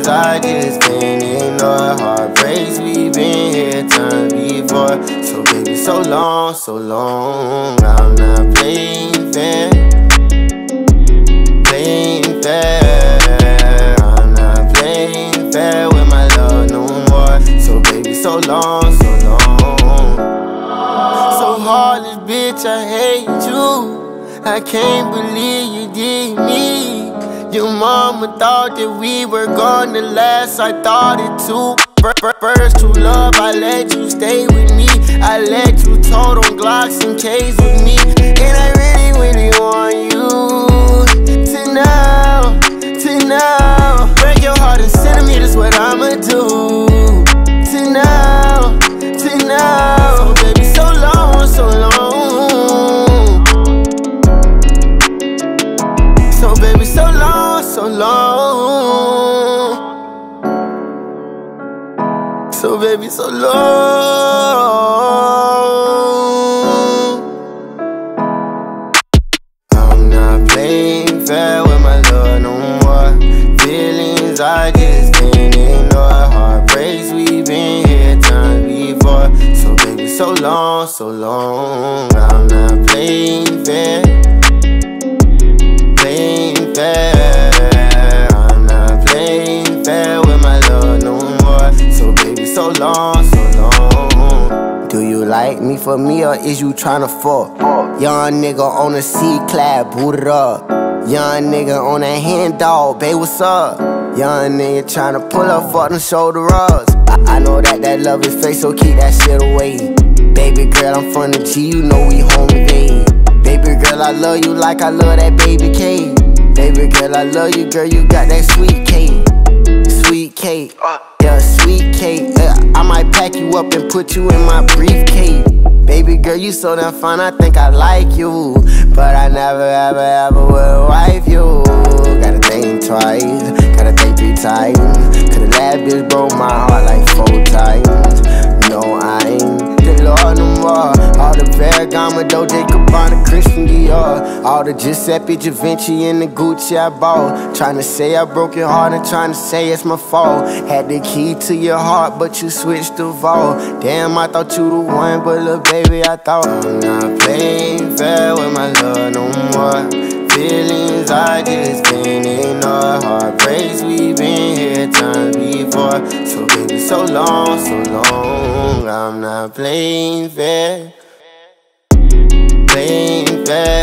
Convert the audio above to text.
Feelings I just can't ignore. Heartbreaks, we been here times before. So baby, so long, I'm not playing fair. Playing fair, I'm not playing fair with my love no more. So baby, so long, so heartless, bitch, I hate you. I can't believe you did me. Your mama thought that we were gonna last, I thought it too. First true love, I let you stay with me. I let you tote on Glocks and K's with me. And I really want you to know. Break your heart in centimeters, what I'ma do. To know. So baby, so long. So baby, so long. So baby, so long. I'm not playing fair with my love no more. Feelings I just can't ignore. Heartbreaks, we been here times before. So baby, so long, I'm not playing fair. I'm not playing fair with my love no more. So baby, so long. Do you like me for me or is you tryna fuck? Young nigga on a C-clad, booted up. Young nigga on that hand dog, babe, what's up? Young nigga tryna pull up, fuck them shoulder rubs. I know that love is fake, so keep that shit away. Baby girl, I'm from the G, you know we home today. Baby girl, I love you like I love that baby K. Baby girl, I love you, girl, you got that sweet cake. Sweet cake, yeah, sweet cake. I might pack you up and put you in my briefcase. Baby girl, you so damn fine, I think I like you. But I never, ever will wife you. Gotta think twice, gotta think 3 times. Cause that bitch broke my heart like 4 times. No, I ain't the Lord no more. All the Ferragamo, Dolce Gabbana, Christian Dior. All the Giuseppe Givenchy and the Gucci I bought. Tryna say I broke your heart and tryna say it's my fault. Had the key to your heart, but you switched the vault. Damn, I thought you the one, but look, baby, I thought I'm not playing fair with my love no more. Feelings I just can't ignore. Heartbreaks, we been here times before. So baby, so long, I'm not playing fair. Playing fair.